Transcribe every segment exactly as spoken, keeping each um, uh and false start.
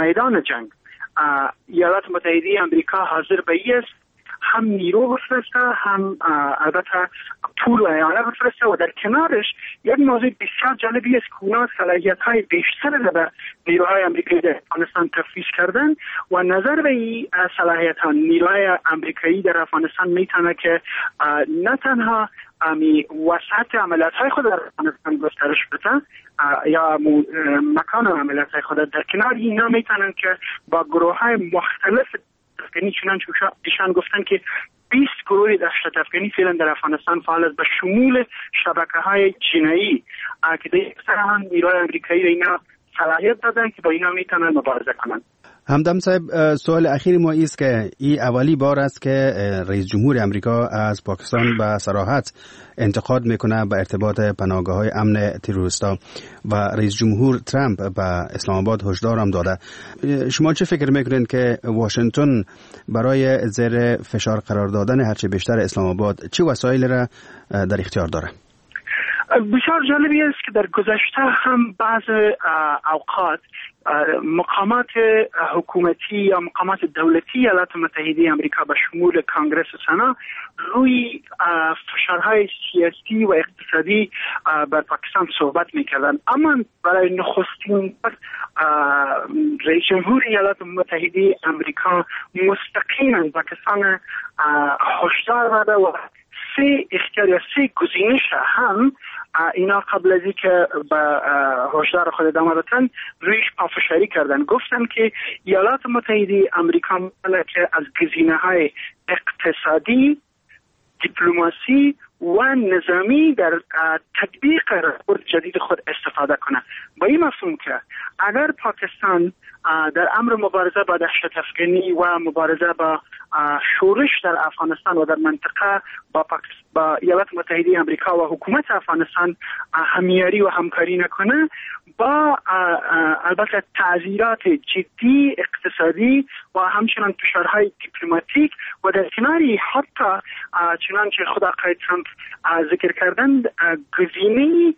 میدان جنگ ایالات متحده آمریکا حاضر به این است هم نیرو بفرسته، هم البته پول و اعانه بفرسته و در کنارش یک موضوع بسیار جالبی است که اونا صلاحیت های بیشتر به نیروهای آمریکایی در افغانستان تفویض کردن و نظر به این صلاحیت ها نیروهای آمریکایی در افغانستان میتونه که نه تنها امی وسعت عملیات های خود در افغانستان گسترش بده یا مکان عملیات های خود، در کنار اینا میتونن که با گروه های مختلف افغانی چنانچه ایشان گفتن که بیست گروه دهشت افغانی فعلا در افغانستان فعال است به شمول شبکه های جنایی که در یک سر هم نیروهای آمریکایی را اینا صلاحیت دادن که با اینا میتونن مبارزه کنن. همدم صاحب، سوال اخیر ما ایست که این اولی بار است که رئیس جمهور امریکا از پاکستان به صراحت انتقاد میکنه به ارتباط پناهگاه‌های امن تروریستا و رئیس جمهور ترامپ به اسلام آباد هشدار هم داده. شما چه فکر میکنین که واشنگتن برای زیر فشار قرار دادن هرچه بیشتر اسلام آباد چه وسایلی را در اختیار داره؟ بسیار جالبی است که در گذشته هم بعض اوقات مقامات حکومتی یا مقامات دولتی ایالات متحده آمریکا به شمول کانگرس و سنا روی فشارهای سیاسی و اقتصادی بر پاکستان صحبت میکردن، اما برای نخستین بار رئیس جمهور ایالات متحده آمریکا مستقیما پاکستان هشدار داده و سه اختیار یا سه گزینش هم اینا قبل از اینکه به هشدار خود ادامه بدن رویش پافشاری کردن. گفتن که ایالات متحده آمریکا که از گزینه‌های اقتصادی، دیپلماسی و نظامی در تطبیق راهبرد جدید خود استفاده کنه، با این مفهوم که اگر پاکستان در امر مبارزه با دهشت افغانی و مبارزه با شورش در افغانستان و در منطقه با با ایالات متحده آمریکا و حکومت افغانستان همیاری و همکاری نکنه، با البته تعزیرات جدی اقتصادی و همچنان فشارهای دیپلماتیک و در کناری حتی چنانچه خود آقای ترامپ ذکر کردند گزینه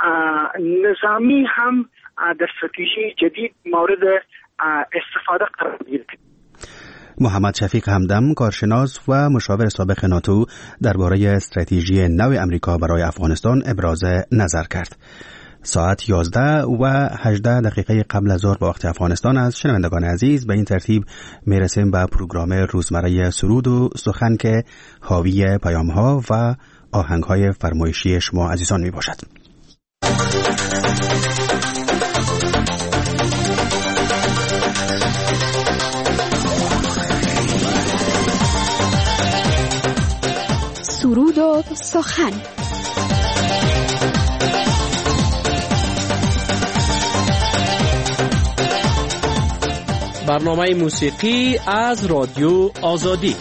نظامی هم در استراتژی جدید مورد استفاده قرار گرفت. محمد شفیق همدم، کارشناس و مشاور سابق ناتو، درباره استراتژی نو امریکا برای افغانستان ابراز نظر کرد. ساعت یازده و هجده دقیقه قبل از ظهر به وقت افغانستان است. شنوندگان عزیز، به این ترتیب میرسیم به پروگرام روزمره سرود و سخن که حاوی پیام‌ها و آهنگ‌های فرمایشی شما عزیزان می باشد. سرود و سخن. برنامه موسیقی از رادیو آزادی.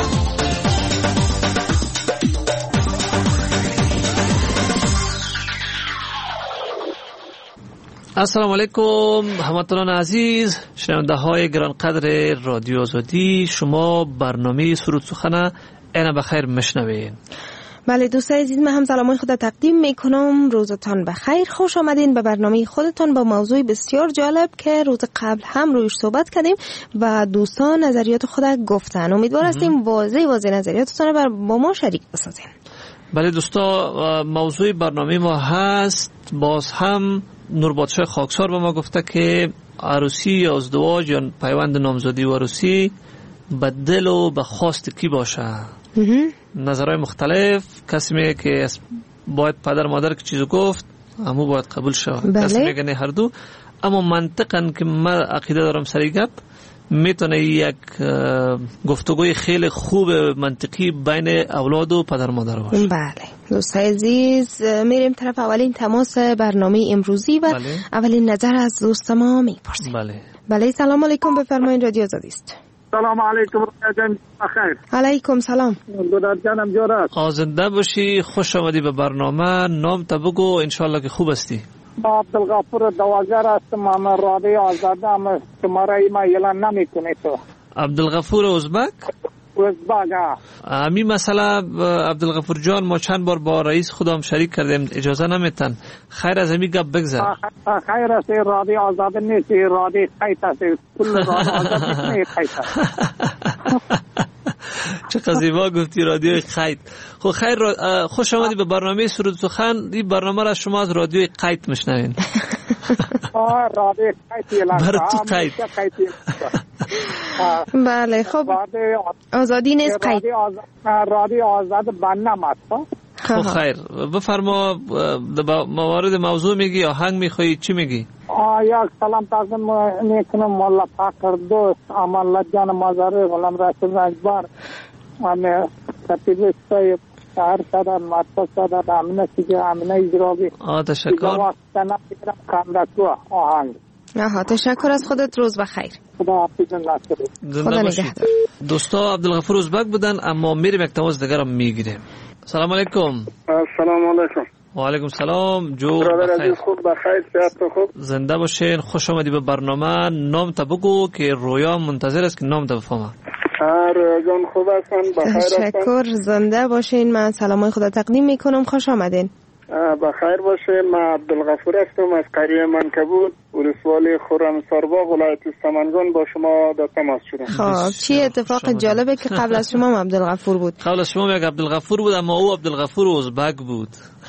السلام علیکم هموطنان عزیز، شنونده های گرانقدر رادیو آزادی، شما برنامه سرود سخن اینا بخیر میشنوین. بله دوستان عزیز، من هم سلامای خود تقدیم میکنم. روزتان بخیر، خوش آمدین به برنامه خودتان با موضوع بسیار جالب که روز قبل هم رویش صحبت کردیم و دوستان نظریات خود گفتن. امیدوار هستیم واضح واضح نظریاتتان رو با ما شریک بسازین. بله دوستان، موضوع برنامه ما هست باز هم نوربادشاه خاکسار به ما گفته که عروسی یا ازدواج یا پیوند نامزدی و عروسی به دل و به خواست کی باشه. نظرهای مختلف، کسی میگه که باید پدر مادر که چیزو گفت همو باید قبول شود، بله. کسی میگه نه هر دو، اما منطقاً که من عقیده دارم سری گپ میتونه یک گفتگوی خیلی خوب منطقی بین اولاد و پدر مادر باشه. بله دوستان عزیز، میریم طرف اولین تماس برنامه امروزی و بله. اولین نظر از دوست ما میپرسیم. بله بله سلام علیکم، بفرمایید رادیو آزادی است. سلام علیکم جان، بخیر. علیکم سلام. خدا جانم جورات. آزنده باشی، خوش آمدی به برنامه. نام تا بگو، انشالله که خوب هستی. با عبدالغفور دواگر هستم، من رادیو آزاده هم شماره ای ما اعلان نمی کنی تو. عبدالغفور ازبک؟ ازبک. همین مسئله عبدالغفور جان ما چند بار با رئیس خودم شریک کردیم، اجازه نمیتن. خیر از همین گپ بگذر. خیر است، رادیو آزاد نیست، رادیو قیت است، کل رادیو آزاد نیست، قیت است. چه زیبا گفتی رادیوی قید. خب خیر، خوش آمدی به برنامه سرود سخن. این برنامه را شما از رادیوی قید میشنوین. آه رادیو قید برای تو قید. بله خب آزادی نیست قید. رادیو آزاد بنام است. خب خیر بفرما، موارد موضوع میگی، آهنگ میخوایی، چی میگی؟ یک سلام تقدیم میکنم مولا فقر دوست امان جان مازاره غلام رسول اکبر همه کتیب سایب شهر شدن مطبع شدن امینه سیگه امینه اجرابی آه تشکر. آهنگ آها تشکر از خودت، روز بخیر. خدا حافظ ناصر. خدا نگهدار. دوستا عبدالغفور ازبک بودن، اما میریم یک تماس دیگر رو میگیریم. سلام علیکم. سلام علیکم. و علیکم سلام. جو بخیر. خوب بخیر، صحت خوب. زنده باشین، خوش آمدی به برنامه. نام تا بگو که رویا منتظر است که نام تا بفهمه. هر جان خوب هستن، بخیر هستن. تشکر، زنده باشین. من سلامای خدا تقدیم میکنم، خوش آمدین. بخیر باشه. من عبدالغفور هستم از قریه منکبود، ولسوالی خرمسارباغ، ولایت سمنگان. با شما در تماس شدم. خب چی اتفاق جالبه که قبل از شما عبدالغفور بود؟ قبل از شما یک عبدالغفور بود، اما او عبدالغفور ازبک بود.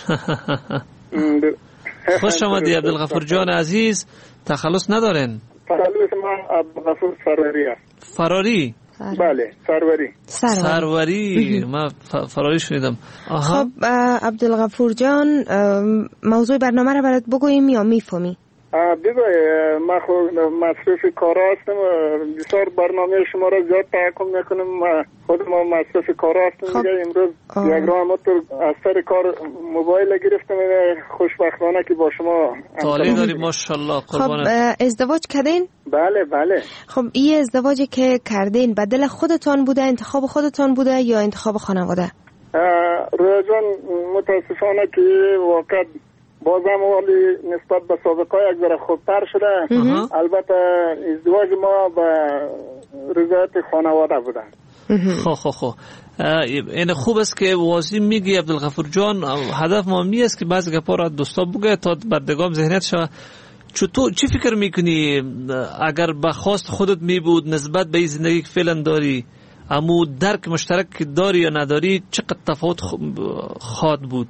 خوش آمدی عبدالغفور جان عزیز. تخلص ندارن؟ تخلص من عبدالغفور فراری است. فراری؟ بله سروری. سروری من فراری شنیدم. خب عبدالغفور جان موضوع برنامه رو برات بگوییم یا میفهمی؟ بگوی. من خود مصروف کار هستم، بسیار برنامه شما را زیاد تعقیب میکنم، خود ما مصروف کار هستم. خب. دیگه امروز آه. یک راه از سر کار موبایل گرفتم، خوشبختانه که با شما طالع داری. ماشاءالله قربانت. خب ازدواج کردین؟ بله بله. خب این ازدواجی که کردین به دل خودتان بوده، انتخاب خودتان بوده یا انتخاب خانواده؟ رویا جان متاسفانه که واقعا بازم ولی نسبت به سابقه یک ذره خوبتر شده. البته ازدواج ما به رضایت خانواده بوده. خب خب خب این خوب است که واضح میگی عبدالغفور جان. هدف ما می است که بعضی گپا را دوستا بگه تا بردگام ذهنیت شود. چطور چی فکر میکنی اگر به خواست خودت می بود نسبت به این زندگی که فعلا داری، اما درک مشترک داری یا نداری، چقدر تفاوت خواهد بود؟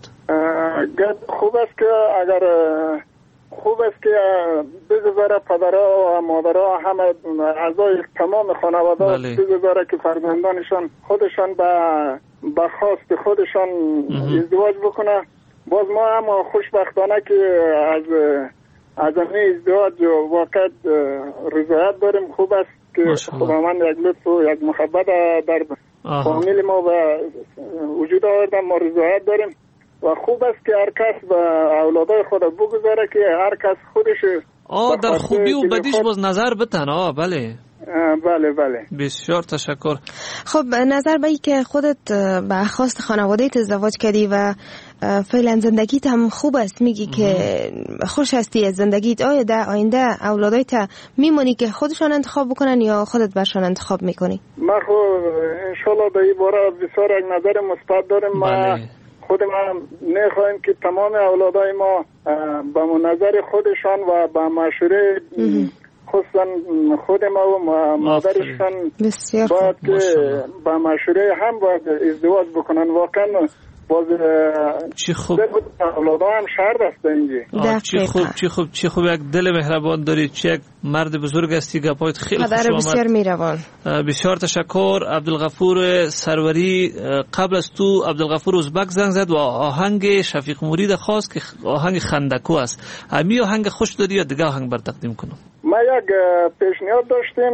خوب است که اگر خوب است که بگذاره پدرها و مادرها همه اعضای تمام خانواده بله. بگذاره که فرزندانشان خودشان به به خواست خودشان ازدواج بکنه. باز ما هم خوشبختانه که از از این ازدواج واقعا رضایت داریم. خوب است که خداوند یک لطف و یک محبت در فامیل ما و وجود آورده، ما رضایت داریم و خوب است که هر کس به اولادای خود بگذاره که هر کس خودش آه در خوبی و بدیش باز نظر بتن. آه بله بله بله. بسیار تشکر. خب نظر به ای که خودت به خواست خانواده‌ت ازدواج کردی و فعلا زندگیت هم خوب است، میگی که خوش هستی از زندگیت، آیا در آینده اولادایت میمونی که خودشان انتخاب بکنن یا خودت برشان انتخاب میکنی؟ ما خو انشالله در این باره بسیار یک نظر مثبت داریم. ما خود ما نخواهیم که تمام اولادای ما با نظر خودشان و با مشوره خصوصا خود ما و مادرشان باید که با مشوره هم باید ازدواج بکنن. واقعا باز چی خوب اولادا هم شرط است اینجا. چی خوب چی خوب چی خوب یک دل مهربان داری، چه یک مرد بزرگ هستی، گپایت خیلی خوش آمد. بسیار میروان. بسیار تشکر عبدالغفور سروری. قبل از تو عبدالغفور ازبک زنگ زد و آهنگ شفیق مرید خواست که آهنگ خندکو است. همین آهنگ خوش داری یا دیگه آهنگ بر تقدیم کنم؟ ما یک پیشنهاد داشتیم،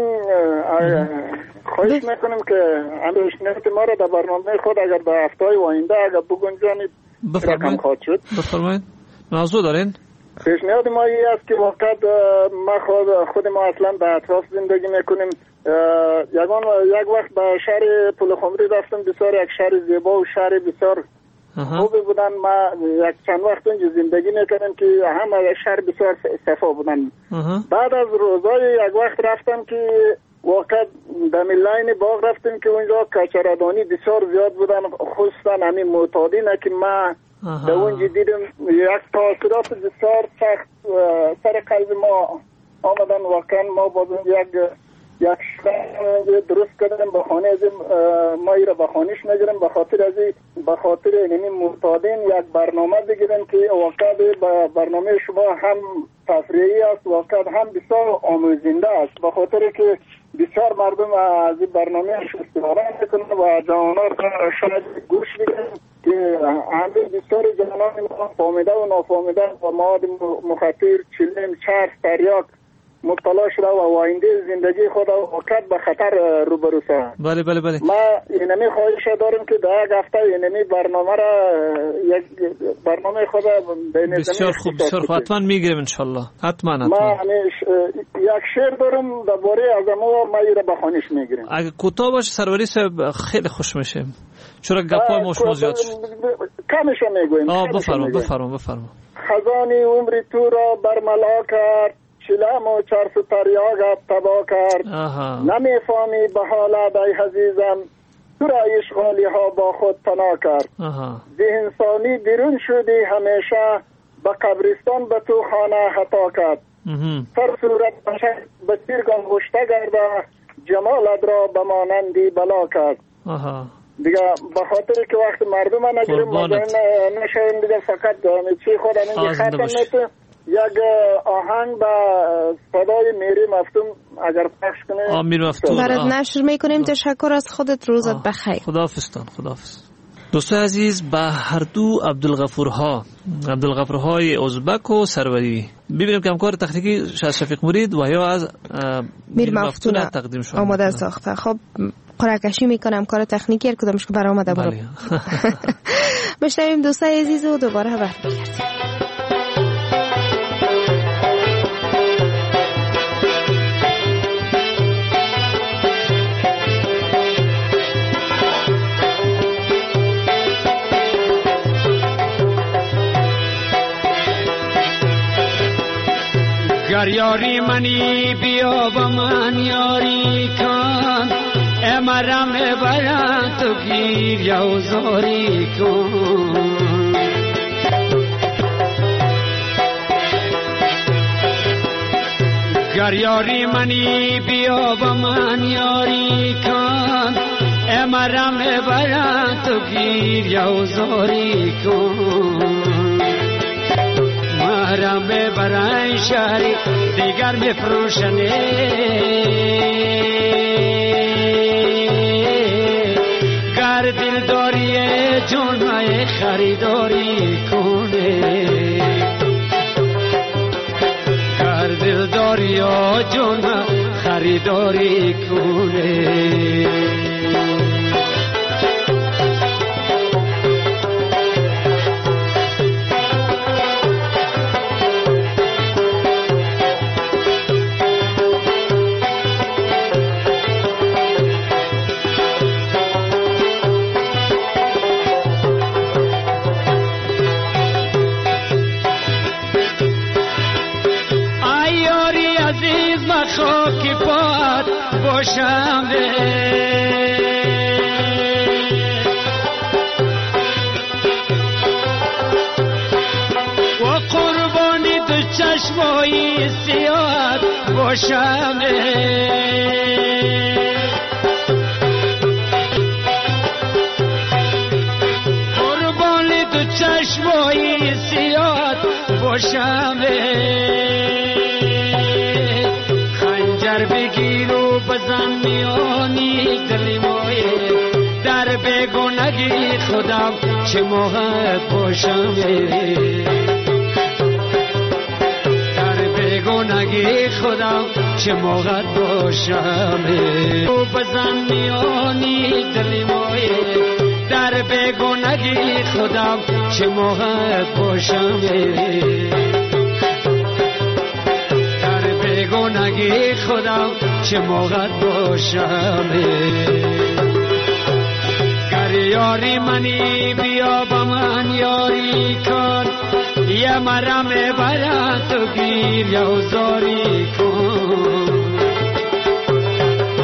خواهش میکنیم که همین پیشنهاد ما را در برنامه خود اگر در هفته‌های آینده اگر بگنجانید رقم خواهد شد. بفرمایید. موضوع دارین؟ پیشنهاد ما این است که واقعا ما خود خود ما اصلا در اطراف زندگی میکنیم. یگان یک وقت به شهر پولخمری رفتم، بسیار یک شهر زیبا و شهر بسیار خوبی بودن. ما یک چند وقت اونجا زندگی میکردم که همه شهر بسیار صفا بودن. بعد از روزای یک وقت رفتم که واقعا در لاین باغ رفتیم که اونجا کچردانی بسیار زیاد بودن، خصوصا همین معتادین که ما در اونجا دیدم یک تاثیرات بسیار سخت سر قلب ما آمدن. واقعا ما بازم یک یک شبه درست کردیم به خانه از ما ایره به خانهش نگیرم، به خاطر از به خاطر یعنی معتادین یک برنامه بگیرن که واقعا به برنامه شما هم تفریحی است، واقعا هم بسیار آموزنده است، به خاطر که بسیار مردم از این برنامه استفاده میکنن و جوانان شاید گوش میدن که همه بسیار جوانان فاهمیده و نافاهمیده و مواد مخدر، چلم، چرس، تریاک مبتلا شده و آینده زندگی خود واقعا به خطر روبرو است. بله بله بله. ما اینمی خواهش دارم که در یک هفته اینمی برنامه را یک برنامه خود بسیار خوب بسیار خوب حتما میگیریم ان شاء الله. حتما حتما. ما یک شعر دارم درباره از ما ما را به خوانش میگیریم. اگه کوتاه باشه سروری صاحب خیلی خوش میشیم. چرا گپای ما شما زیاد شد. کمش میگویم. آ بفرما بفرما بفرما. خزانی عمر تو را برملا کرد، چلم و چرس و تریاقت تبا کرد. نمیفهمی به حالت ای عزیزم، تو را اشغالی ها با خود پناه کرد. ذهن ثانی بیرون شدی همیشه، به قبرستان به تو خانه خطا کرد. سر صورت به تیرگان گشته گرده، جمالت را به مانندی بلا کرد. دیگه به خاطر که وقت مردم ها نگیریم نشویم دیگه فقط چی خود همین ختم میتون یک آهنگ با صدای میری مفتون اگر پخش کنه آمیر مفتون برات نشر میکنیم. تشکر از خودت، روزت بخیر. خداحافظتان خداحافظ. دوستان عزیز، به هر دو عبدالغفورها عبدالغفورهای ازبک و سروری ببینیم که همکار تکنیکی شفیق مرید و یا از میر مفتون تقدیم شد آماده ساخته. خب قرعه‌کشی میکنم کار تکنیکی هر کدامش که برآمده بود. بشنویم دوستان عزیز و دوباره برگردیم. گر یاری منی بیا با من یاری کن، امرم برم تو گیر یوزاری کن. گر یاری منی بیا با من یاری کن، امرم برم تو گیر یوزاری کن. مرم برای شهری دیگر می فروشنه، گر دل داری جون مای خریداری کنه، گر دل داری جون خریداری کنه. خاکی پات باشم و قربانی تو چشمایی سیاد باشم، قربانی تو چشمایی سیاد باشم. بگیر و بزن میانی دلی مایه، در بیگانگی خودم چه موقع باشم، در بیگانگی خودم چه موقع باشم. و بزن میانی دلی مایه، در بیگانگی خودم چه موقع باشم، نگی خودم چه موقع باشم. گر یاری منی بیا با من یاری کن، یه مرم برا تو گیر یوزاری کن.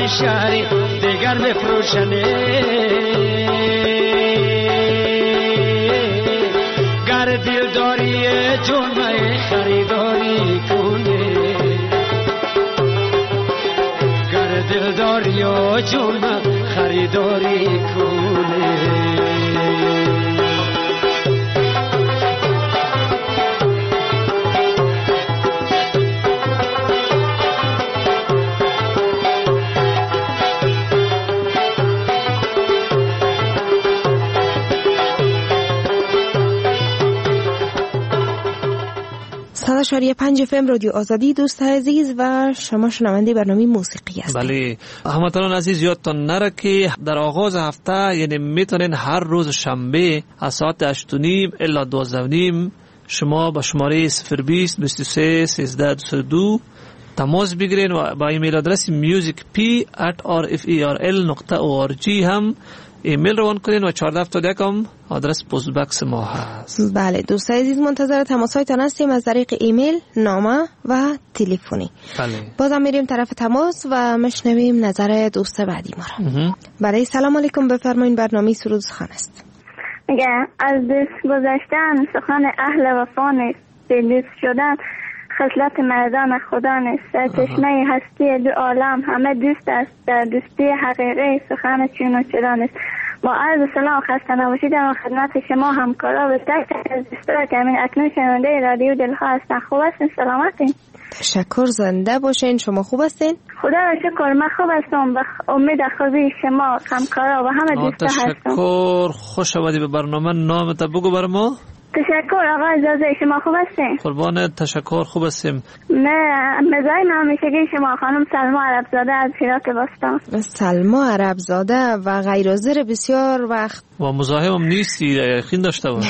شهری دیگر بفروشنه گر دل داری جون خریداری کنه گر دل داری جون خریداری کنه صد و شش پنج اف ام رادیو آزادی. دوست عزیز و شما شنونده برنامه موسیقی هستید. بله هموطنان عزیز، یادتان نره که در آغاز هفته یعنی میتونین هر روز شنبه از ساعت هشت و نیم الا دوازده و نیم شما با شماره صفر بیست بیست و سه سیزده دویست و دو تماس بگیرین و با ایمیل آدرس musicp at r f e r l نقطه او r g هم ایمیل روان کنین و چهارده هفتاد و یک هم آدرس پست بکس ما هست. بله دوست عزیز، منتظر تماس‌هایتان هستیم از طریق ایمیل، نامه و تلفنی. بله. بازم میریم طرف تماس و مشنویم نظر دوست بعدی ما را. بله سلام علیکم، بفرمایید. برنامه سرود سخن است. میگه از دست گذشتن سخن اهل وفا نیست، دلدوست شدن خصلت مردان خدا نیست. سرچشمه هستی دو عالم همه دوست است، در دوستی حقیقی سخن چون و چرا نیست. با عرض سلام خسته نباشید در خدمت شما همکارا و تک تک از دوستان که همین اکنون شنونده رادیو دلها هستن. خوب هستین؟ سلامتین؟ تشکر، زنده باشین. شما خوب هستین؟ خدا را شکر من خوب هستم و امید خوبی شما همکارا و همه دوستا هستم. تشکر، خوش آمدی به برنامه. نامت بگو بر ما. تشکر آقا اجازه، شما خوب هستین؟ قربان، تشکر، خوب هستیم. نه مزای همیشگی شما خانم سلما عربزاده از هرات باستان. سلما عربزاده و غیرحاضر بسیار وقت و مزاحمم نیستی، یقین داشته باش.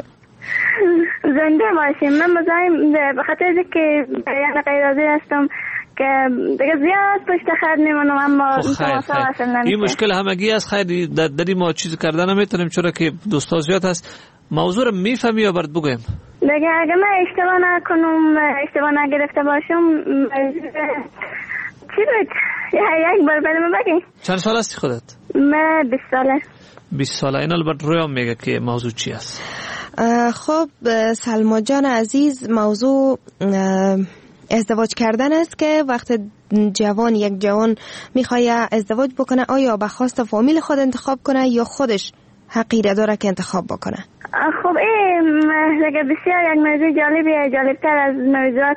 زنده باشیم. من مزاحم به خاطر اینکه یعنی غیرحاضر هستم که دیگه زیاد پشت خط میمونم اما تماسا وصل نمیشه. این مشکل همگی است. خیر در دری ما چیز کردن نمیتونیم چرا که دوستا زیاد هست. موضوع رو میفهمی یا برات بگویم؟ دیگه اگه من اشتباه نکنم، اشتباه نگرفته باشم، چی بود؟ یک بار برای من بگی. چند سال هستی خودت؟ من بیست ساله. بیست ساله. این البته رویام میگه که موضوع چی است. خب سلما جان عزیز، موضوع ازدواج کردن است که وقت جوان یک جوان میخواد ازدواج بکنه، آیا به خواست فامیل خود انتخاب کنه یا خودش حقیقت داره که انتخاب بکنه؟ خب این دیگه بسیار یک موضوع جالبیه، جالبتر از موضوعات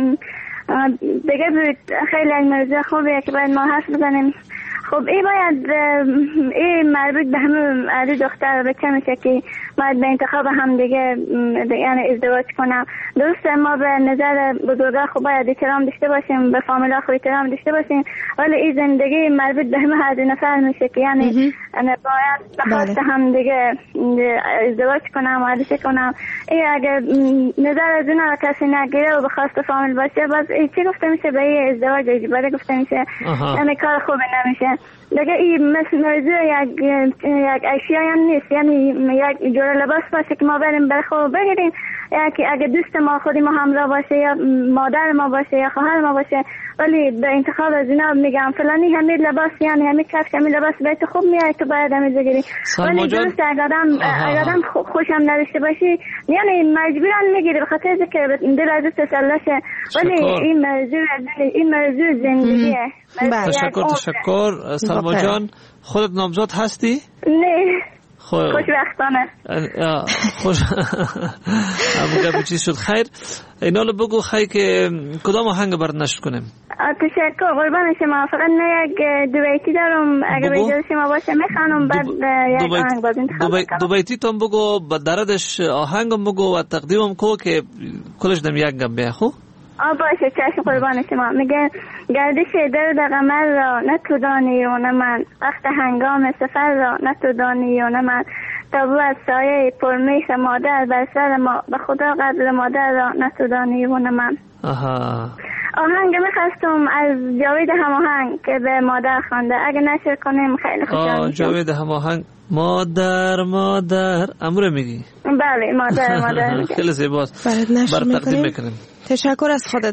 دیگه بود. خیلی یک موضوع خوبیه که باید ما حرف بزنیم. خب این باید این مربوط به همه علی دختر بچه میشه که باید به انتخاب هم دیگه یعنی ازدواج کنم. درسته ما به نظر بزرگا خب باید احترام داشته باشیم، به فامیلا خب احترام داشته باشیم، ولی این زندگی مربوط به همه هر دو نفر میشه که یعنی باید به خواست هم دیگه ازدواج کنم و عروسی کنم. این اگه نظر از اون کسی نگیره و به خواست فامیل باشه باز چی گفته میشه؟ به این ازدواج اجباری گفته میشه، یعنی کار خوبی نمیشه. دیگه این مثل موضوع یک یک اشیا هم نیست، یعنی یک جور لباس باشه که ما بریم برای خوب بگیریم، یا که اگه دوست ما خودی ما همراه باشه یا مادر ما باشه یا خواهر ما باشه، ولی به انتخاب از اینا میگم فلانی همین لباس یعنی همین کفش همین لباس بهت خوب میاد تو باید همین بگیری. ولی درست اگه آدم اگه آدم خوشم نداشته باشی یعنی مجبورن میگیری به خاطر اینکه دل از تسلی شه. ولی این موضوع این موضوع زندگیه. تشکر تشکر سلما جان. خودت نامزد هستی؟ نه. خوشبختانه. خوش. همون چیز شد. خیر اینا رو بگو خیلی که کدام آهنگ برات نشر کنیم؟ تشکر قربان شما. فقط نه یک دو بیتی دارم، اگه به اجازه شما باشه میخوانم بعد یک آهنگ باز انتخاب کنم. دو بیتی تام بگو، با دردش آهنگم بگو و تقدیمم کو که کلش دم یک گم بیه. خب آ باشه چشم قربان شما. میگه گردش درد قمر را نه تو دانی و نه من، وقت هنگام سفر را نه تو دانی و نه من، تابو از سایه پرمیخ مادر بر سر ما، به خدا قدر مادر را نه تو دانی و نه من. آها. آهنگ میخواستم از جاوید هماهنگ که به مادر خوانده، اگه نشر کنیم خیلی خوشحال میشم. جاوید هماهنگ مادر مادر امور میگی؟ بله مادر مادر خیلی زیباست. برات نشر میکنیم. تشکر از خودت.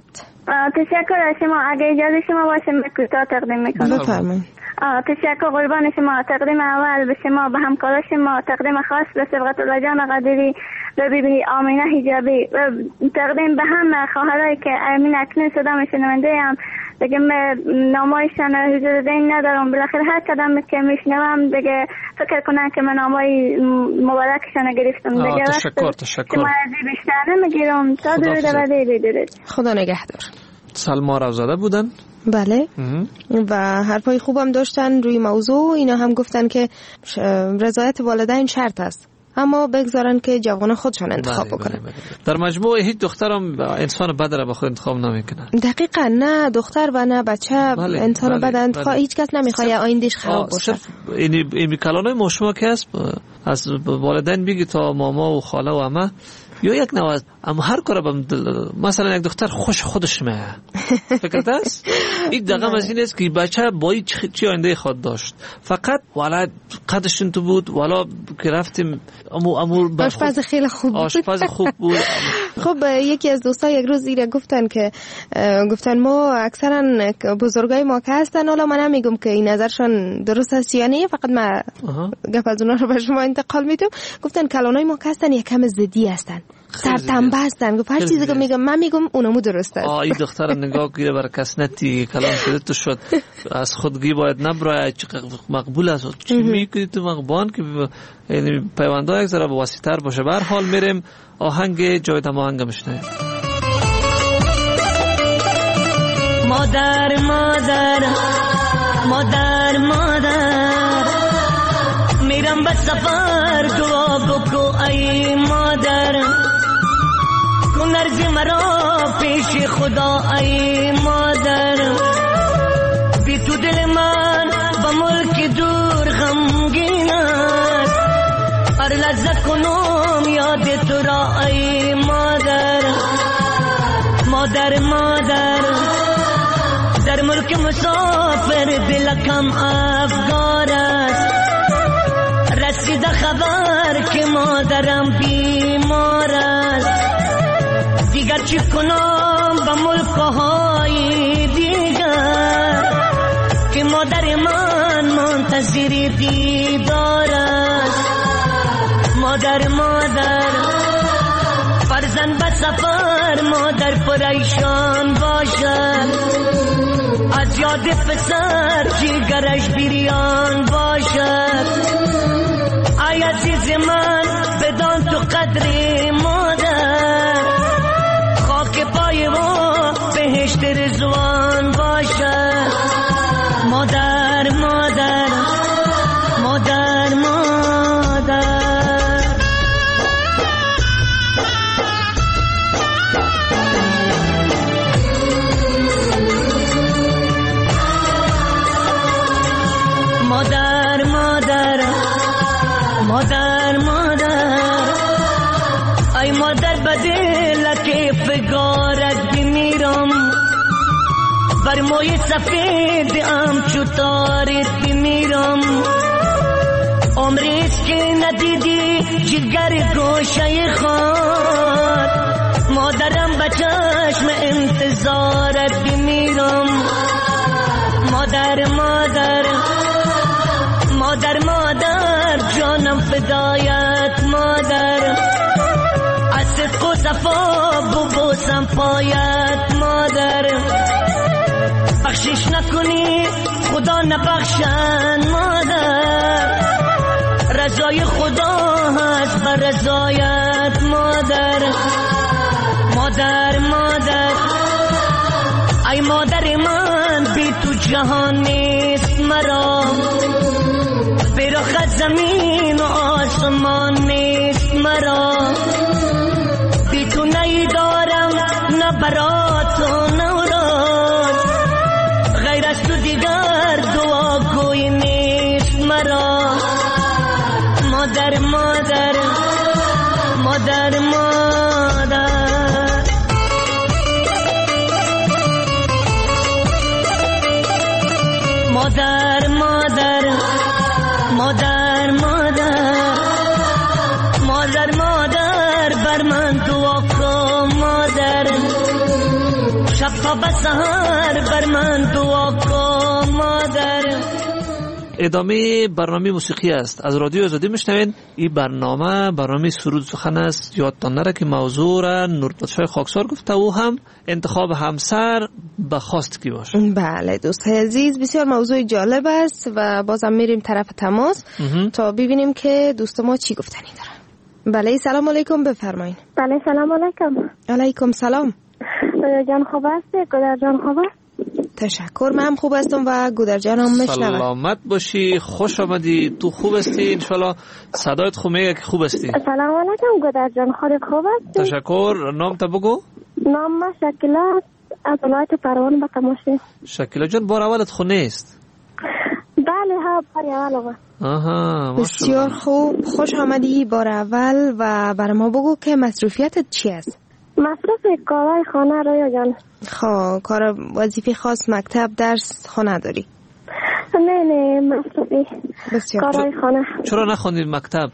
تشکر از شما. اگه اجازه شما باشه من کوتاه تقدیم میکنم. بفرمایید. تشکر قربان شما. تقدیم اول به شما، به همکار شما، تقدیم خاص به سبقت الله جان قدیری و بیبی آمینه حجابی و تقدیم به هم خواهرایی که امین اکنون صدا میشنونده هم دیگه نامایشان حضور دین ندارم. بالاخره هر قدم که میشنوم دیگه فکر کنم که من نامای مبارکشان گرفتم. دیگه تشکر تشکر. شما از بیشتر نمیگیرم. تا درود و بدرود. خدا نگهدار. سلما روزاده بودن. بله و حرفای خوبم داشتن روی موضوع. اینا هم گفتن که رضایت والدین شرط است، اما بگذارن که جوان خودشان انتخاب بکنن. در مجموع هیچ دخترم انسان بد را به خود انتخاب نمیکنه. دقیقاً، نه دختر و نه بچه بله. انسان بله. بد انتخاب بله. هیچ کس نمیخواد آیندهش خراب باشه. این این کلانای ما شما که است از والدین بگی تا ماما و خاله و عمه یا یک نوع اما هر کار بم مثلا یک دختر خوش خودش میه فکر دست این دقیقا از این است که بچه با چی آینده خود داشت، فقط والا قدش تو بود، والا که رفتیم امو امور آشپز خیلی خوب بود. آشپز خوب بود. خب یکی از دوستا یک روز ایره گفتن که گفتن ما اکثرا بزرگای ما که هستن، حالا من نمیگم که این نظرشان درست است یا نه، فقط من گپ از اونا رو به شما انتقال میدم. گفتن کلانای ما که هستن یکم ضدی هستن، سرتنبه هستن. گفت هر چیزی که میگم من میگم اونمو درست است. آ این دختر نگاه گیره بر کس نتی کلام شده تو شد از خودگی باید نبره مقبول است. چی میگی تو مقبان که یعنی پیوندها یک ذره واسطه‌تر باشه. به هر حال میریم آهنگ جاوید آهنگ میشنویم. مادر مادر مادر مادر میرم به سفر دعا بکو ای مادر، کن عرض مرا پیش خدا ای مادر. بی تو دل من با ملک دور غمگین است، هر لحظه کنم یاد تو را ای مادر. مادر مادر در ملک مسافر دلکم افگار است، رسیده خبر که مادرم بیمار است. دیگر چی کنم با ملکهای دیگر که مادر من منتظر دیدار است. مادر مادر فرزند به سفر مادر پریشان باشد، از یاد پسر جگرش بریان باشد. ای عزیز من بدان تو قدر مادر، خاک پای و بهشت رضوان باشد. مادر مادر مادر مادر مادر مادر مادر مادر ای مادر بدل که فگارت بمیرم، بر موی سفید ام چوتارت بمیرم. عمریست که ندیدی جگر گوشه خان، مادرم به چشم انتظارت بمیرم. مادر مادر مادر مادر جانم فدایت مادر، از صدق و صفا ببوسم پایت مادر. بخشش نکنی خدا نبخشن مادر، رضای خدا هست بر رضایت مادر. مادر مادر ای مادر من بی تو جهان نیست مرا، بی رخ زمین و آسمان نیست مرا. بی تو نیدارم نه برات و نه اوراد، غیر از تو دیگر دعا کوی نیست مرا. مادر مادر مادر مادر مادر مادر مادر مادر مادر مادر بر من دعا کن مادر. شب تا من دعا کن مادر. ادامه برنامه موسیقی است. از رادیو آزادی میشنوین. این برنامه برنامه سرود سخن است. یادتان نره که موضوع را نورپادشاه خاکسار گفته او هم انتخاب همسر به خواست کی باشه. بله دوستای عزیز، بسیار موضوع جالب است و بازم میریم طرف تماس تا ببینیم که دوست ما چی گفتنی دارن. بله سلام علیکم، بفرمایید. بله سلام علیکم. علیکم سلام. جان خوب هستی؟ گودر جان خوب است؟ تشکر، من هم خوب هستم و گودر جان هم میشنوه. سلامت باشی، خوش آمدی. تو خوب هستی؟ انشالله صدایت خوب میگه که خوب هستی. سلام علیکم گودر جان، خودت خوب هستی؟ تشکر. نام تا بگو. نام ما شکیلا از ولایت پروان به تماشی. شکیلا جان بار اولت خونه است؟ بله ها بار اول. آها بسیار خوب، خوش آمدی بار اول و برای ما بگو که مصروفیتت چی است؟ مصروف کارهای خانه رویا جان. خب کار وظیفه خاص، مکتب، درس، خانه داری؟ نه نه مصروفی کارهای خانه. چرا نخوندیم مکتب؟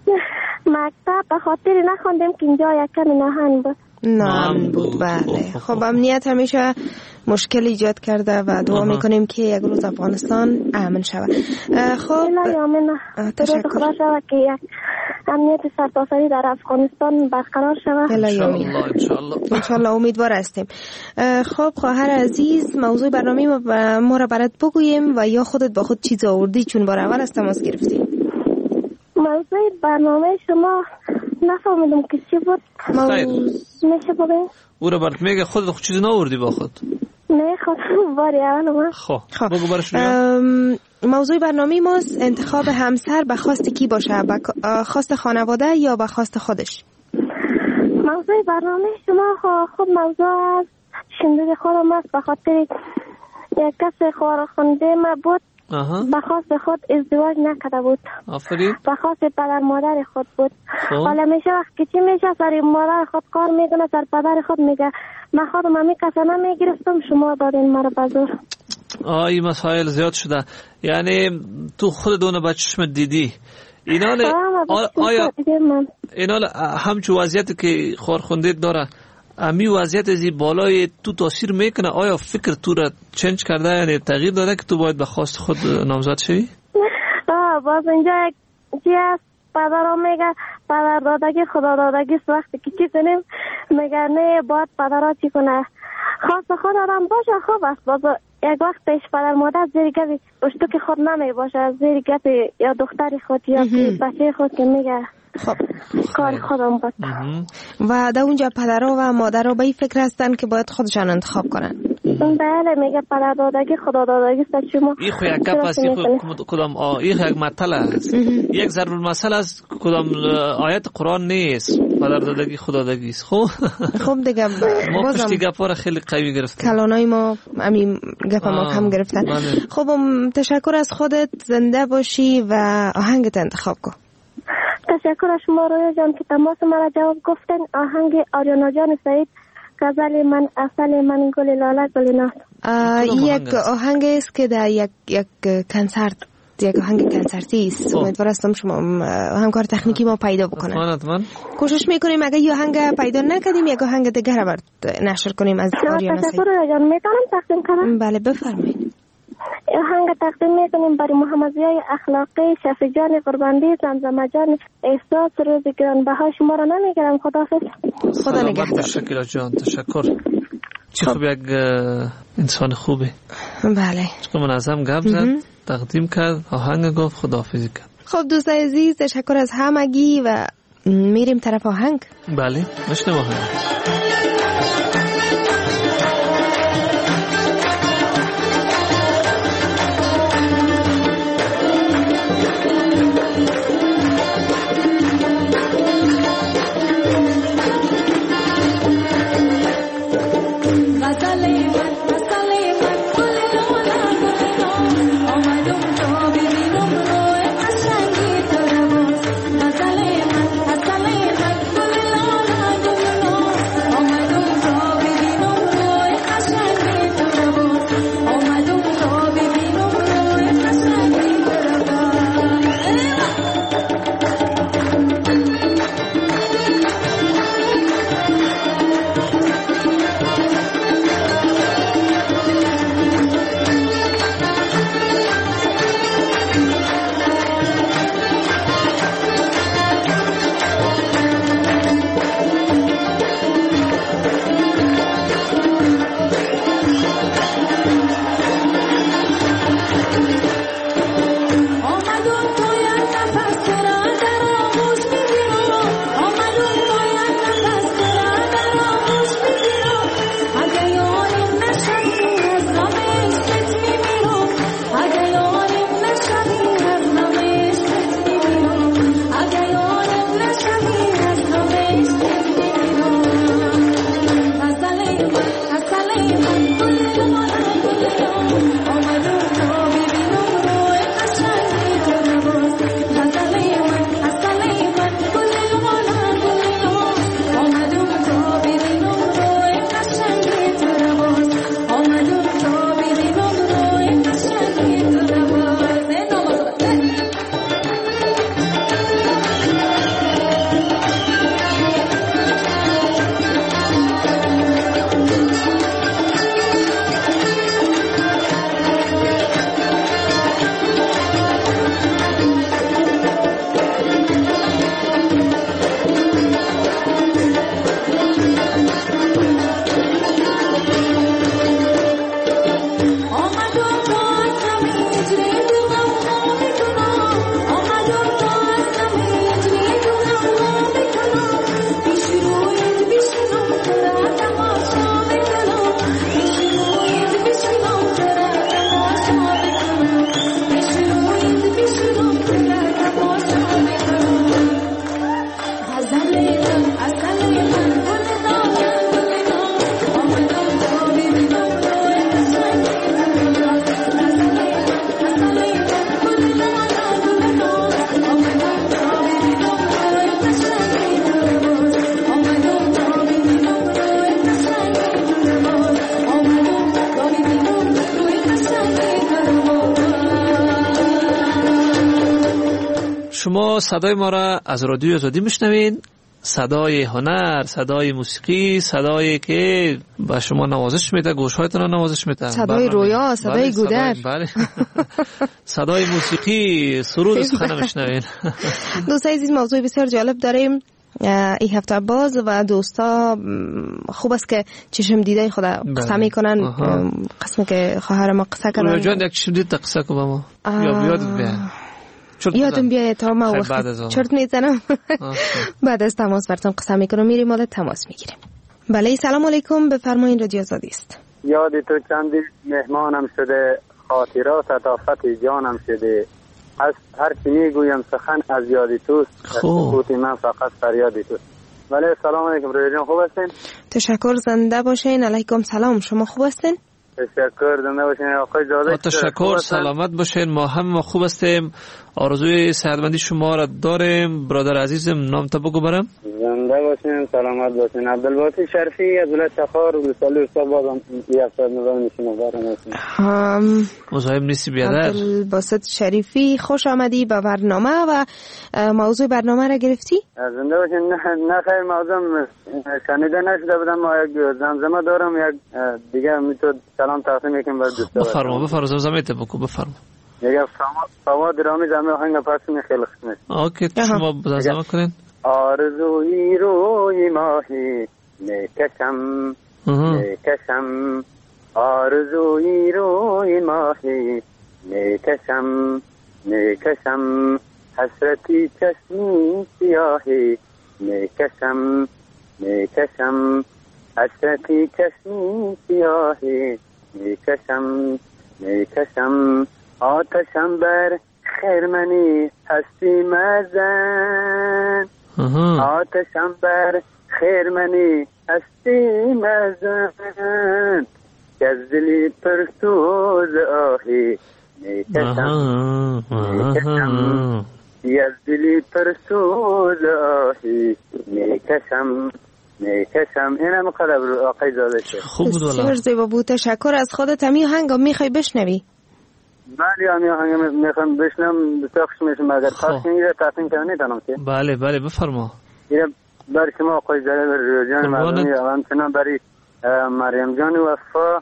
مکتب به خاطر نخوندیم که اینجا یک کمی نهان بود. نام بود. بله خب امنیت همیشه مشکل ایجاد کرده و دعا میکنیم که یک روز افغانستان امن شود. خب امن تشکر شود که یک امنیت سرتاسری در افغانستان برقرار شود. انشالله انشالله امیدوار هستیم. خب خواهر عزیز، موضوع برنامه ما, ما را برات بگوییم و یا خودت با خود چیز آوردی چون بار اول از تماس گرفتی؟ موضوع برنامه شما نفهمیدم که چی بود. میشه بگیم؟ او را برات میگه خودت خود چیزی ناوردی با خود؟ نه خود باری اول من. خب بگو برش. موضوع برنامه ماست انتخاب همسر به خواست کی باشه، به خواست خانواده یا به خواست خودش؟ موضوع برنامه شما خود موضوع از شنده خودم است. به خاطر یک کس خواهرخوانده ما بود، به خواست خود ازدواج نکرده بود. آفرین. به خواست پدر مادر خود بود. حالا میشه وقت که چی میشه سر مادر خود کار میکنه، سر پدر خود میگه من خودم همی کسا نمیگرفتم، شما دادین مرا بزور. آه این مسائل زیاد شده. یعنی تو خود دونه بچشم دیدی اینال آیا اینال همچو وضعیت که خورخونده داره امی وضعیت ازی بالای تو تاثیر میکنه؟ آیا فکر تو را چنج کرده، یعنی تغییر داده که تو باید به خواست خود نامزد شوی؟ آه باز اینجا چی هست پدرها میگه پدر دادگی خدا دادگی وقتی که چی کنیم میگه نه باید پدرها چی کنه خواست خود آدم باشه. خوب است باز یک وقت پیش پدر مادر زیر گفی پشتو که خود نمی باشه، زیر گفی یا دختر خود یا بچه خود که میگه خب کار خودم بود. و در اونجا پدرها و مادرها به این فکر هستن که باید خودشان انتخاب کنن. بله میگه پدر دادگی خدا دادگی است. شما این خو یک گپ است، کدام این یک مطلب است، یک ضرب المثل است، کدام آیت قرآن نیست. پدر دادگی خدا دادگی است. خب خب دیگه ما پشتی گپا را خیلی قوی گرفتیم، کلانای ما همین گپ ما کم گرفتن. خب تشکر از خودت، زنده باشی و آهنگت انتخاب کن. تشکر از شما رویا جان که تماس مرا جواب گفتن. آهنگ آریانا جان سعید، غزل من اصل من گل لاله گل ناز. یک آهنگ است که در یک یک کنسرت، یک آهنگ کنسرتی است. امیدوار هستم شما همکار تکنیکی ما پیدا بکنن. کوشش میکنیم اگه یه آهنگ پیدا نکردیم یک آهنگ دیگه را نشر کنیم از آریانا سعید. تشکر رویا جان، میتونم تقدیم کنم؟ بله بفرمایید. آهنگ تقدیم میکنیم برای محمد ضیای اخلاقی، شفیع جان قربانی، زمزمه جان احساس. روز گرانبها شما را نمیگیرم. خداحافظ. خدا نگهدار. شکیلا جان تشکر. چه خوب یک انسان خوبه. بله چون منظم گپ زد، تقدیم کرد، آهنگ گفت، خداحافظی کرد. خب دوستای عزیز تشکر از همگی و میریم طرف آهنگ. بله مشنویم آهنگ. Oh شما صدای ما را از رادیو آزادی میشنوین، صدای هنر، صدای موسیقی، صدایی که به شما نوازش میده، گوشهایتون را نوازش میده، صدای رویا، صدای گودر، بله صدای موسیقی، سرود سخن میشنوین. دوستان عزیز، موضوع بسیار جالب داریم این هفته باز و دوستا خوب است که چشم دیده خود قصه میکنن. قسمی که خواهر ما قصه کردن. رویا جان یک چشم دیده قصه کو با ما یا یادت بیاد؟ یادم بیاد تا ما وقت چرت میزنم. بعد از تماس براتون قصه میکنم، میریم حالا تماس میگیریم. بله سلام علیکم، بفرمایید رادیو آزادی است. یادی تو چندی مهمانم شده، خاطرات عطافت جانم شده، از هر چی میگویم سخن از یادی توست، سکوت من فقط فریادی توست. بله سلام علیکم رادیو، خوب هستین؟ تشکر، زنده باشین. علیکم سلام، شما خوب هستین؟ تشکر، زنده باشین آقای زاده. تشکر، سلامت باشین. ما هم ما خوب هستیم. آرزوی صحتمندی شما را داریم. برادر عزیزم نام تا بگو برام. زنده باشین، سلامت باشین. عبدالباسط شریفی از ولایت چخار، ولسوالی استاد بازم یک ساعت نظام میشینم برام. مزاحم نیستی بیادر. عبدالباسط شریفی، خوش آمدی به برنامه و موضوع برنامه را گرفتی؟ زنده باشین. نه خیر، موضوع شنیده نشده بودم. ما یک زمزمه دارم، یک دیگه میتود سلام تقدیم میکنم بر دوستا. بفرما بفرما، زمزمه ت بگو، بفرما. دیگه فواد رامی زمین آهنگ پس می خیلی خوش میشه. اوکی، شما زمزمه کنین. آرزوی روی ماهی میکشم میکشم، آرزوی روی ماهی میکشم میکشم، حسرتی چشمی سیاهی میکشم میکشم، حسرتی چشمی سیاهی میکشم میکشم، آتشم بر خرمنی هستی مزن، آتشم بر خرمنی هستی مزن، که از دلی پرسوز آهی میکشم میکشم، که از دلی پرسوز آهی میکشم میکشم. اینم قلب رو آقای زاده شد. خوب بود والا. بسیار زیبا بود. تشکر از خودت. همی هنگام میخوای بشنوی؟ بله همی هنگام میخوام بشنم. بسیار خوش میشم اگر خواست میگیره تصمیم کنم نیتانم که. بله بله بفرما. اینم برای شما آقای زاده و رویا جان مردمی و همچنان برای مریم جان وفا،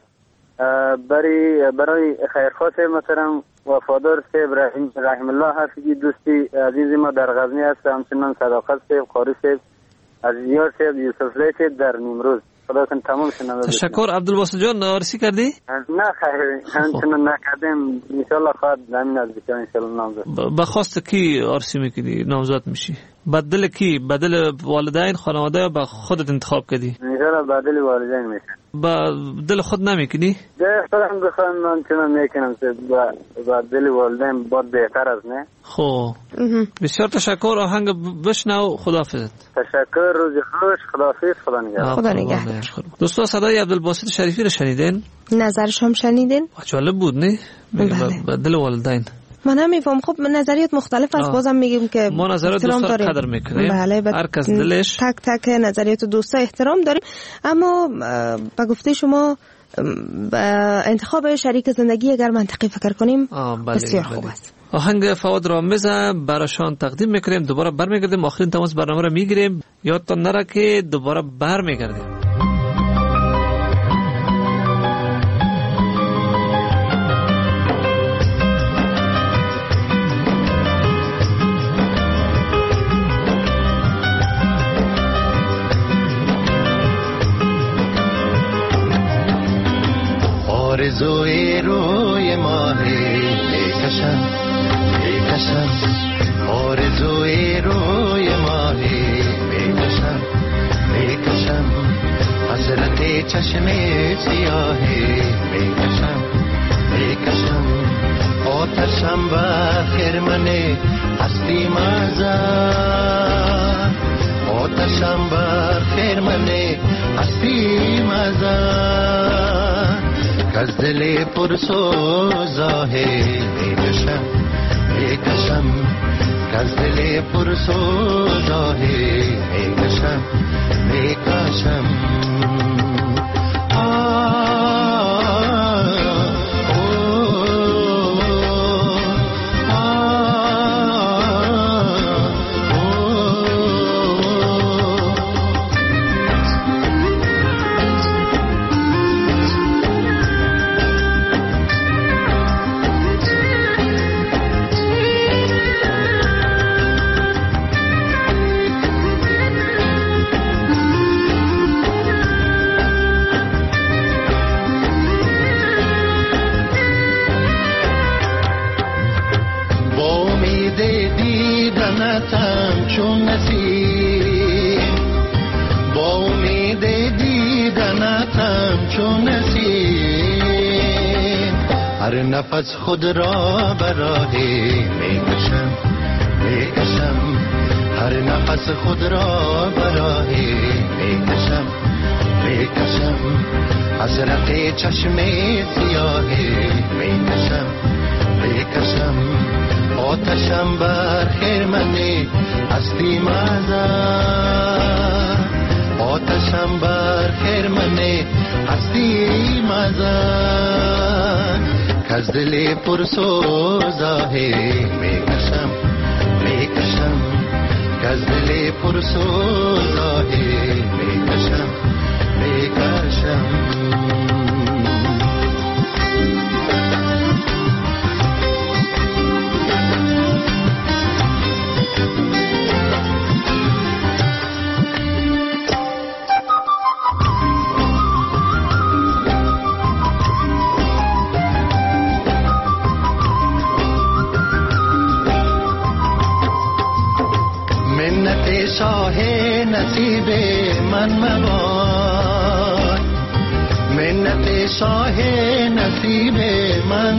برای برای خیرخواست محترم وفادار صاحب رحم, رحم الله حفیظی دوستی عزیز ما در غزنی هست، همچنان صداقت صاحب، قاری صاحب، از یار صاحب، یوسف لی صاحب در نیمروز. خدا کن تمام شنونده. تشکر. عبدالباسط جان آرسی کردی؟ نه خیر، همچنان نکردیم. انشالله خواهد همین از بکر انشالله نامزد. بخواست کی آرسی میکنی نامزد میشی؟ بدل کی؟ بدل والدین، خانواده یا با خودت انتخاب کردی؟ انشالله بدل والدین میشه. با دل خود نمیکنی؟ ده خودم بخوام من چنان میکنم که با دل والدین بود بهتر از نه. خب بسیار تشکر. آهنگ بشنو. خداحافظت. تشکر، روز خوش. خداحافظ. خدا نگهدار. خدا نگهدار. دوستان صدای عبدالباسط شریفی رو شنیدین؟ نظرش هم شنیدین؟ جالب بود نه؟ با دل والدین. من نمیفهم. خب نظریات مختلف است. بازم میگیم که ما نظریات دوستا قدر میکنیم. بله، هر کس دلش. تک تک نظریات دوستا احترام داریم. اما به گفته شما با انتخاب شریک زندگی اگر منطقی فکر کنیم بله، بسیار بله. خوب است. آهنگ فواد رامز براشان تقدیم میکنیم. دوباره برمیگردیم. آخرین تماس برنامه رو میگیریم. یادتان نره که دوباره برمیگردیم. آرزوی روی ماهی میکشم میکشم، آرزوی روی ماهی میکشم میکشم، حسرت چشم سیاهی میکشم میکشم، آتشم بر خرمن هستی مزن، آتشم بر خرمن هستی مزن، از دل پرسوزاهی میکشم میکشم، از دل پرسوزاهی میکشم میکشم. آه خلوتم چون نسیم، با امید دیدنتم چون نسیم. هر نفس خود را براهی میکشم میکشم، هر نفس خود را براهی میکشم میکشم. حسرت چشم سیاهی میکشم میکشم. آتشم بر خرمن هستی مزن، آتشم بر خرمن هستی مزن. کز دل پرسوزاهی میکشم میکشم، کز دل پرسوزاهی میکشم میکشم. شاه نصیب من مباد، منت شاه نصیب من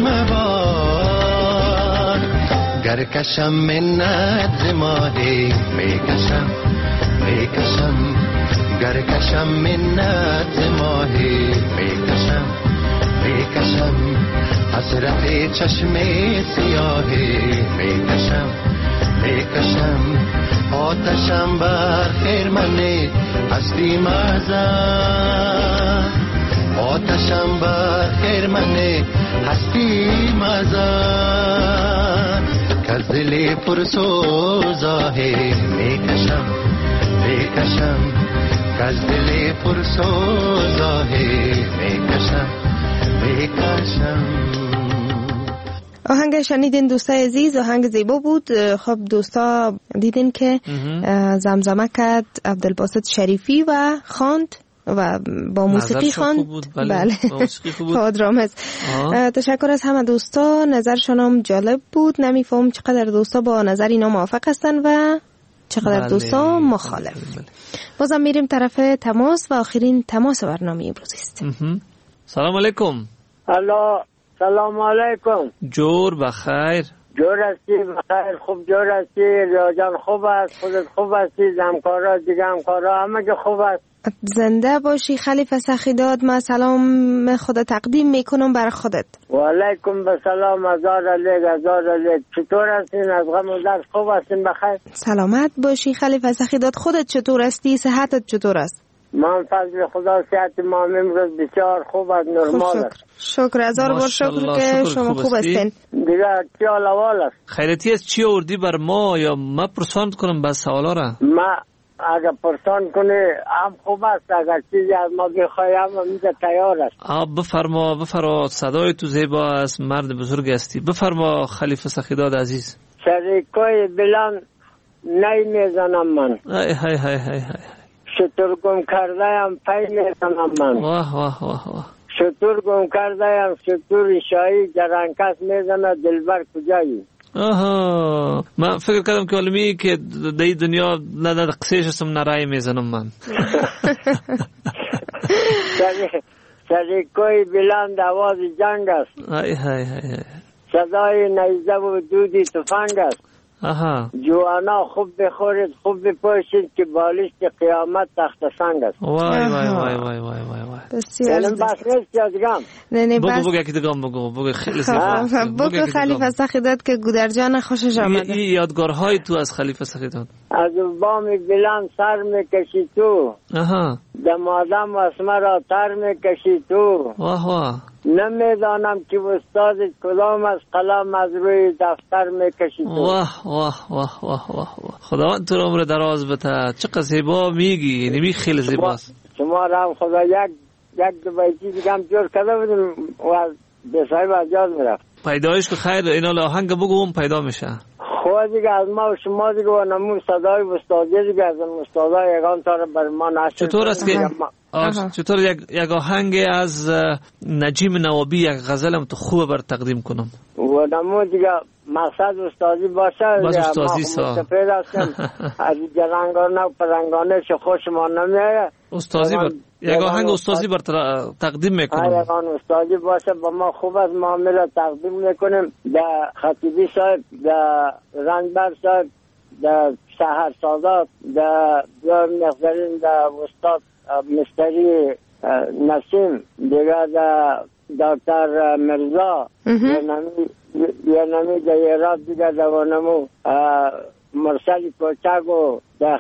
مباد. گر کشم منت ز ماهی میکشم میکشم، گر کشم منت ز ماهی میکشم میکشم. حسرت چشم سیاهی میکشم میکشم. آتشم بر خرمن هستی مزن، آتشم بر خرمن هستی مزن. کز دل پرسوزاهی میکشم میکشم، کز دل پرسوزاهی میکشم میکشم. آهنگ شنیدین دوستای عزیز، آهنگ زیبا بود. خب دوستا دیدین که زمزمه کرد عبدالباسط شریفی و خواند و با موسیقی خواند. بله, بله. با موسیقی خوب بود. پادرامز. تشکر از همه دوستا، نظرشون هم جالب بود. نمیفهم چقدر دوستا با نظر اینا موافق هستن و چقدر بله. دوستا مخالف. بله. بله. بازم میریم طرف تماس و آخرین تماس برنامه امروز است. سلام علیکم. الو، سلام علیکم. جور بخیر. جور هستی بخیر، خوب جور هستی. ریا جان خوب است، خودت خوب هستی، همکارا دیگه همکارا همه که خوب است. زنده باشی خلیفه سخیداد. ما سلام خود تقدیم میکنم بر خودت. و علیکم بسلام. هزار علیک هزار علیک. چطور هستین؟ از غم و درد خوب هستین؟ بخیر سلامت باشی خلیفه سخیداد. خودت چطور هستی؟ صحتت چطور است؟ من فضل خدا صحت ما امروز بسیار خوب است، نرمال است. شکر هزار بار شکر که شما خوب هستین. دیگه چی حال احوال است؟ خیرتی است. چی آوردی بر ما یا ما پرسان کنم بس سوالا را؟ ما اگر پرسان کنی هم خوب است، اگر چیزی از ما بخوای هم میده تیار است. آب بفرما بفرما، صدای تو زیبا است، مرد بزرگ هستی. بفرما خلیفه سخیداد عزیز. شریکای بلند نی میزنم من. های های های های های. شطور گم کرده هم پی میزنم من. واه واه واه واه. شطور گم کرده هم شطور شایی جرانکس میزنه دلبر کجایی. آها، من فکر کردم که علمی که دی دنیا نه نه قصیش اسم نرای میزنم من. شریکای بلند آواز جنگ است. های های های. صدای نیزه و دودی تفنگ است. آها. جوانا خوب بخورید، خوب بپوشید که بالشت قیامت تخت سنگ است. وای وای وای وای وای وای وای. بسیار بس نیست یا دیگم؟ نه نه بگو بس. بگو یکی دیگم بگو بگو خیلی زیبا. بگو خلیفه سخیداد که گودرجان خوشش آمده. این یادگارهای تو از خلیفه سخیداد. از بام بلند سر میکشی تو. آها. دم آدم اسمه را تر میکشی تو. واه واه. نمیدانم که استاد کدام از قلم از روی دفتر میکشی تو. واه واه واه واه واه. خداوند تو عمر دراز بده. چقدر زیبا میگی، یعنی خیلی زیباست. شما را هم خدا یک یک دو بیتی دیگه هم جور کرده بودیم و به صاحب اجاز میرفت. پیدایش که خیر اینا آهنگ بگو هم پیدا میشه. خواه دیگه از ما و شما دیگه و نمون صدای استادی دیگه از استادای یگان تا رو بر ما نشد. چطور است که چطور یک یک آهنگ از نجیم نوابی یک غزلم تو خوب بر تقدیم کنم و نمون دیگه مقصد استادی باشه باز استادی سا مستفید هستم از جرنگانه و پرنگانه چه خوش ما نمیه استادی بر یک آهنگ استادی بر تقدیم میکنم یگان استادی باشه با ما خوب از معامله تقدیم میکنیم در خطیبی صاحب در رنجبر صاحب در شهر سادات در بیار نخدرین در استاد مستری نسیم دیگر در دکتر مرزا یه نمی در ایراد دیگر دوانمو مرسلی کوچک و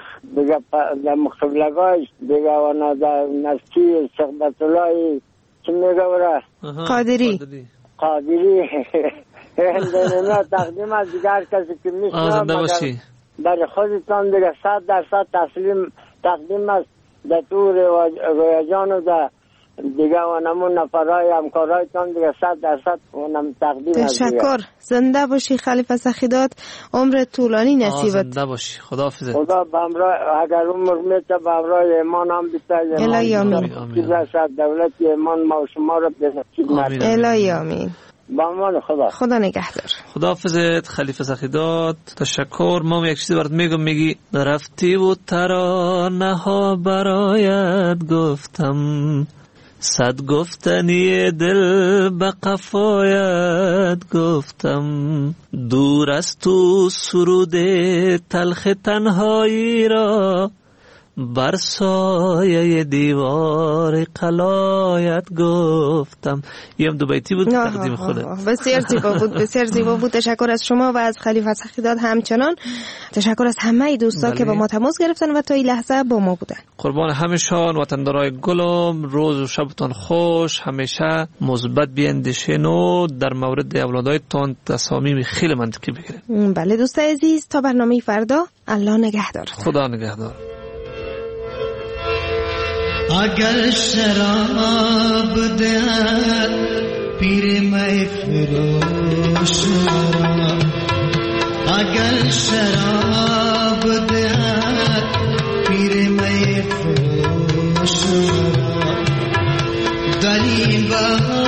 در مخبلگاش دیگر وانا در نفتی صحبت اللهی چی میگه برا قادری قادری هندنینا تقدیم از دیگر کسی که میشنم مگر برای خودتان دیگر صد درصد تسلیم تقدیم است در طور رویجان و در دیگه و نمون نفرهای همکارهایتان دیگه صد درصد ونم تقدیم است. تشکر. زنده باشی خلیفه سخیدات، عمر طولانی نصیبت. زنده باشی. خدا حافظت. خدا بامرای اگر عمر میته بامرای ایمان هم بیته الهی آمین. دولت ایمان ما و شما رو بنصیب نکنه. الهی آمین. با امان خدا. خدا نگهدار. خدا حافظت خلیفه سخیدات. تشکر. ما یک چیزی برات میگم میگی رفتی و ترانه ها برایت گفتم صد گفتنی دل به قفایت گفتم دور از تو سرود تلخ تنهایی را بر سایه دیوار قلایت گفتم. یه هم دو بیتی بود تقدیم خودت. بسیار زیبا بود بسیار زیبا بود. تشکر از شما و از خلیفه سخیدات همچنان. تشکر از همه دوستا که با ما تماس گرفتن و تا این لحظه با ما بودن. قربان همشان. وطندارای گلم روز و شبتان خوش. همیشه مثبت بیاندیشین و در مورد اولادایتان تصامیم خیلی منطقی بگیرین. بله دوست عزیز تا برنامه فردا الله نگهدار. خدا نگهدار. اگر شراب دهد پیر می فروش را اگر شراب دهد پیر می فروش را دلی با